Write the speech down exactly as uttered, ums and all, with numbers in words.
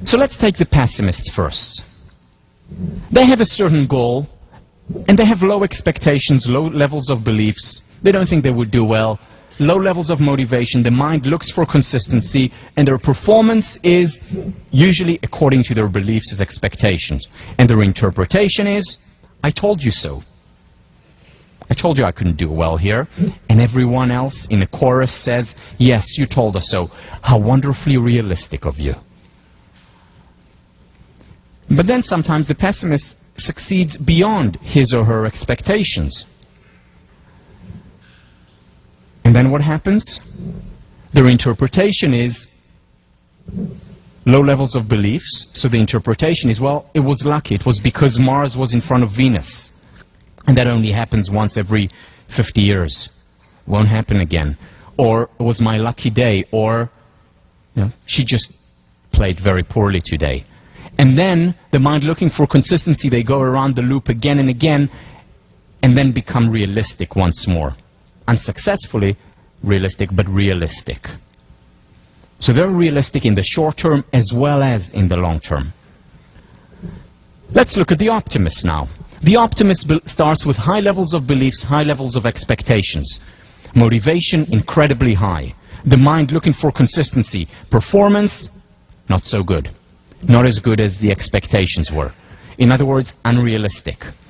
So let's take the pessimists first. They have a certain goal, and they have low expectations, low levels of beliefs. They don't think they would do well. Low levels of motivation. The mind looks for consistency, and their performance is usually according to their beliefs as expectations. And their interpretation is, I told you so. I told you I couldn't do well here. And everyone else in the chorus says, yes, you told us so. How wonderfully realistic of you. But then sometimes the pessimist succeeds beyond his or her expectations. And then what happens? Their interpretation is low levels of beliefs. So the interpretation is, well, it was lucky. It was because Mars was in front of Venus. And that only happens once every fifty years. Won't happen again. Or it was my lucky day. Or you know, she just played very poorly today. And then the mind looking for consistency, they go around the loop again and again and then become realistic once more. Unsuccessfully realistic, but realistic. So they're realistic in the short term as well as in the long term. Let's look at the optimist now. The optimist starts with high levels of beliefs, high levels of expectations. Motivation, incredibly high. The mind looking for consistency. Performance, not so good. Not as good as the expectations were. In other words, unrealistic.